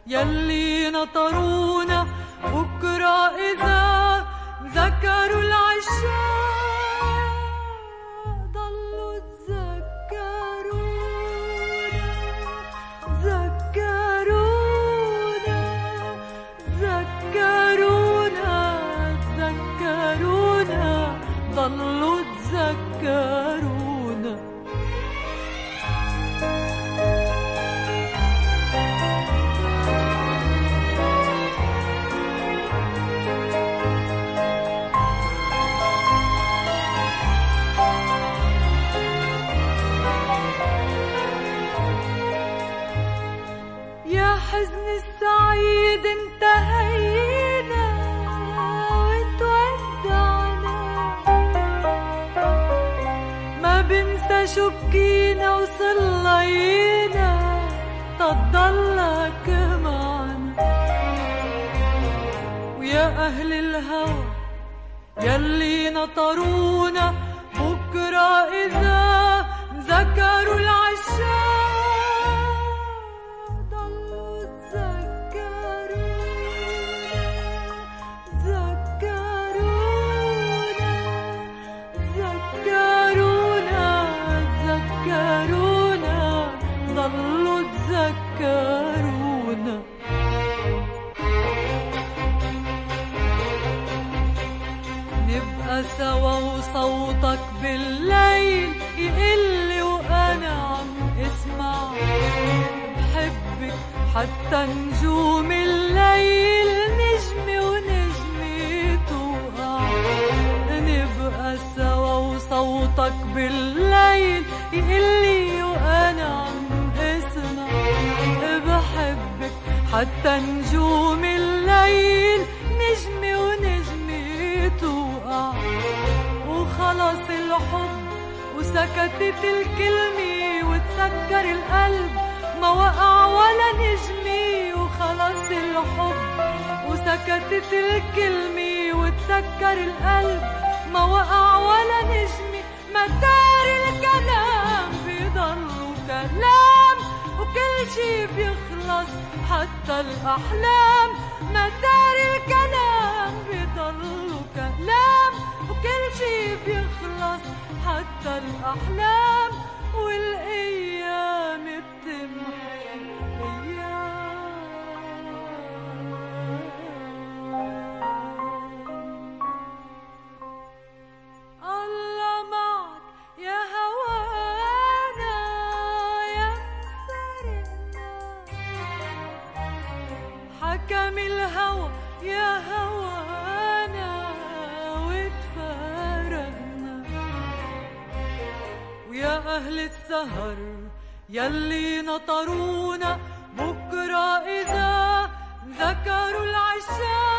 يلي نطرونا بكرة إذا ذكروا العشاء ضلوا تذكرونا ذكرونا ذكرونا ذكرونا ضلوا تذكرونا. حزن السعيد انتهينا وتودعنا ما بنسى شو بكينا وصلينا تضلك معنا. ويا أهل الهوى يلي نطرونا بكرة إذا ذكروا العشاء ضلوا تذكرونا. نبقى سوا وصوتك بالليل يقلي وأنا عم اسمع بحبك حتى نجوم الليل نجمي ونجمي توقع. نبقى سوا وصوتك بالليل يقلي وأنا عم بحبك حتى نجوم الليل نجمي ونجمي توقع. وخلص الحب وسكتت الكلمة وتسكر القلب ما وقع ولا نجمي. وخلص الحب وسكتت الكلمة وتسكر القلب ما وقع ولا نجمي. مدار الكلام بيضلوا كلام وكل شي بيخلص حتى الأحلام. مدار الكلام بيضلوا كلام وكل شي بيخلص حتى الأحلام. والأيام بتمحي الله معك يا هوانا يا مفارقنا. حكم الهوى يا هوانا وتفارقنا. ويا أهل السهر يلي نطرونا بكرة إذا ذكروا العشاء